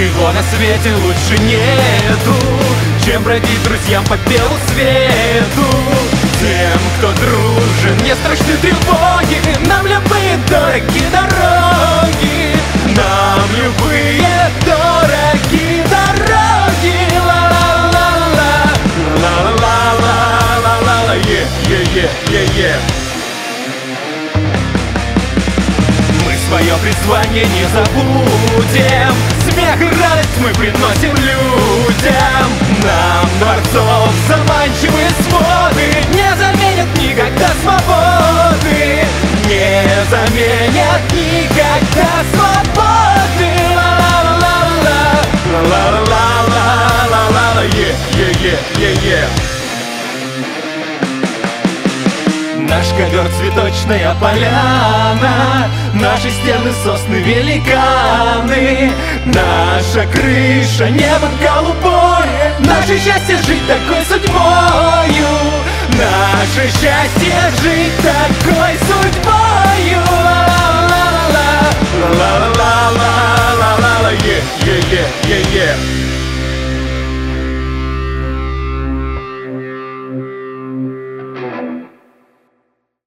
Ничего на свете лучше нету, чем бродить друзьям по белу свету. Тем, кто дружен, не страшны тревоги, нам любые дороги дороги, нам любые дороги дороги. Ла-ла-ла-ла, ла-ла-ла-ла-ла-ла, е-е-е-е-е. Свое призвание не забудем, смех и радость мы приносим людям. Нам дворцов заманчивые своды не заменят никогда свободы, не заменят никогда свободы. Ла-ла-ла-ла, ла-ла-ла-ла-ла-ла, е-е-е-е-е. Наш ковер цветочная поляна, наши стены сосны великаны, наша крыша небо голубое, наше счастье жить такой судьбою, наше счастье жить такой судьбой.